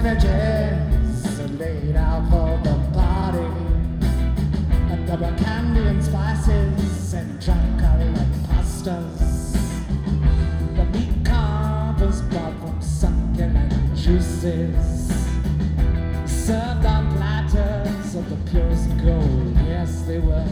beverages are laid out for the party, and there were candy and spices and chocolate pastas. The meat carp was brought from succulent juices, served on platters of the purest gold. Yes, they were.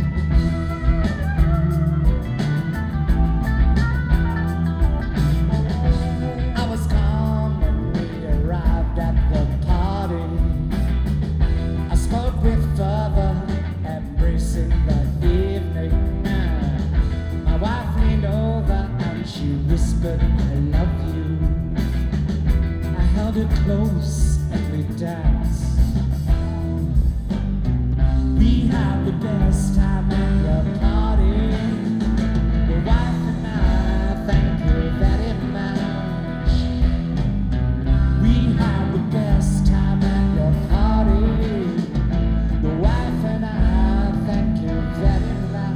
I love you. I held her close and we danced. We had the best time at the party. Your wife and I, thank you very much. We had the best time at your party. Your wife and I, thank you very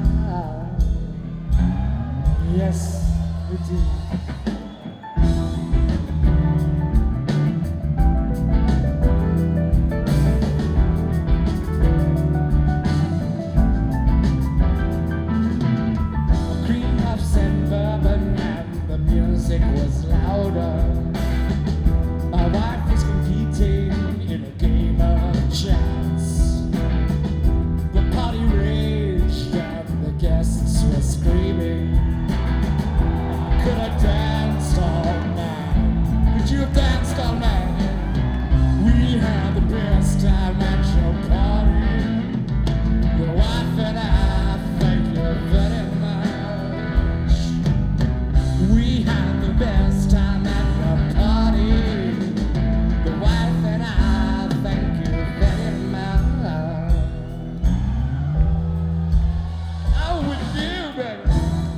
much. Yes, we did. Music was louder. My wife was competing in a game of chance. The party raged and the guests were screaming. Could I danced all night? Could you have danced all night? We had the best time at your party. Your wife and I, thank you very much. We had the best time at your party. The wife and I, thank you very much. How would you feel, baby?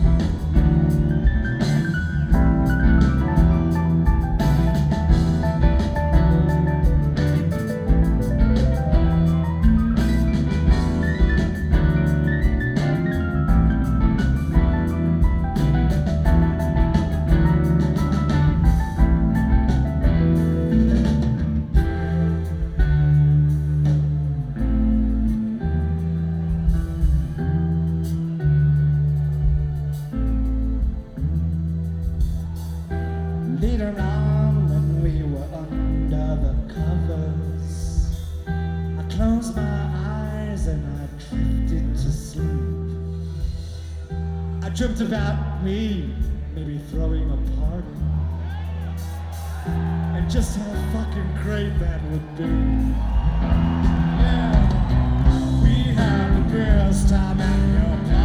Later on, when we were under the covers, I closed my eyes and I drifted to sleep. I dreamt about me, maybe throwing a party, and just how fucking great that would be. Yeah, we had the best time at your party.